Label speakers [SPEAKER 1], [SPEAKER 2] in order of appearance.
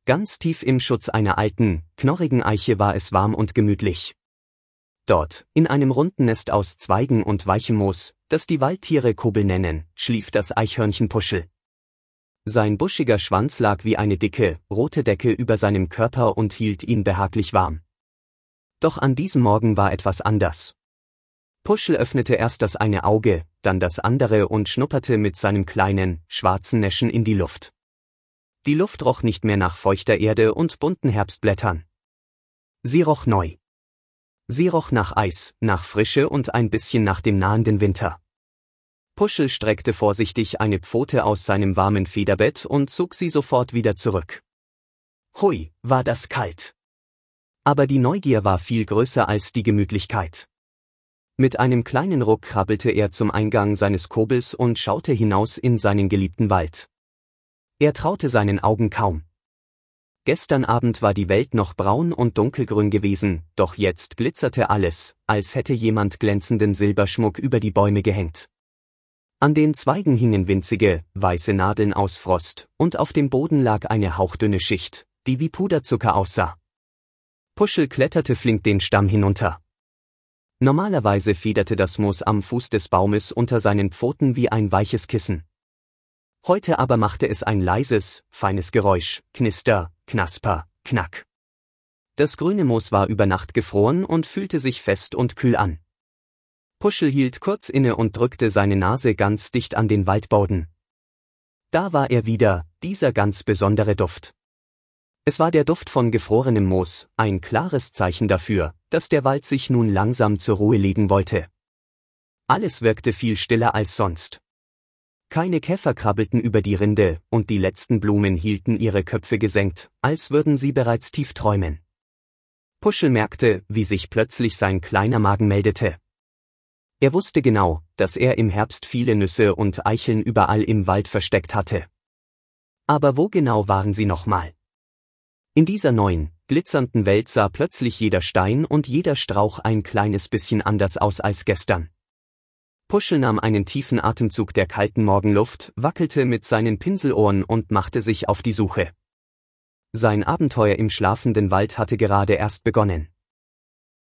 [SPEAKER 1] Ganz tief im Schutz einer alten, knorrigen Eiche war es warm und gemütlich. Dort, in einem runden Nest aus Zweigen und weichem Moos, das die Waldtiere Kobel nennen, schlief das Eichhörnchen Puschel. Sein buschiger Schwanz lag wie eine dicke, rote Decke über seinem Körper und hielt ihn behaglich warm. Doch an diesem Morgen war etwas anders. Puschel öffnete erst das eine Auge, dann das andere und schnupperte mit seinem kleinen, schwarzen Näschen in die Luft. Die Luft roch nicht mehr nach feuchter Erde und bunten Herbstblättern. Sie roch neu. Sie roch nach Eis, nach Frische und ein bisschen nach dem nahenden Winter. Puschel streckte vorsichtig eine Pfote aus seinem warmen Federbett und zog sie sofort wieder zurück. Hui, war das kalt! Aber die Neugier war viel größer als die Gemütlichkeit. Mit einem kleinen Ruck krabbelte er zum Eingang seines Kobels und schaute hinaus in seinen geliebten Wald. Er traute seinen Augen kaum. Gestern Abend war die Welt noch braun und dunkelgrün gewesen, doch jetzt glitzerte alles, als hätte jemand glänzenden Silberschmuck über die Bäume gehängt. An den Zweigen hingen winzige, weiße Nadeln aus Frost, und auf dem Boden lag eine hauchdünne Schicht, die wie Puderzucker aussah. Puschel kletterte flink den Stamm hinunter. Normalerweise federte das Moos am Fuß des Baumes unter seinen Pfoten wie ein weiches Kissen. Heute aber machte es ein leises, feines Geräusch, Knister, Knasper, Knack. Das grüne Moos war über Nacht gefroren und fühlte sich fest und kühl an. Puschel hielt kurz inne und drückte seine Nase ganz dicht an den Waldboden. Da war er wieder, dieser ganz besondere Duft. Es war der Duft von gefrorenem Moos, ein klares Zeichen dafür, dass der Wald sich nun langsam zur Ruhe legen wollte. Alles wirkte viel stiller als sonst. Keine Käfer krabbelten über die Rinde, und die letzten Blumen hielten ihre Köpfe gesenkt, als würden sie bereits tief träumen. Puschel merkte, wie sich plötzlich sein kleiner Magen meldete. Er wusste genau, dass er im Herbst viele Nüsse und Eicheln überall im Wald versteckt hatte. Aber wo genau waren sie nochmal? In dieser neuen, glitzernden Welt sah plötzlich jeder Stein und jeder Strauch ein kleines bisschen anders aus als gestern. Puschel nahm einen tiefen Atemzug der kalten Morgenluft, wackelte mit seinen Pinselohren und machte sich auf die Suche. Sein Abenteuer im schlafenden Wald hatte gerade erst begonnen.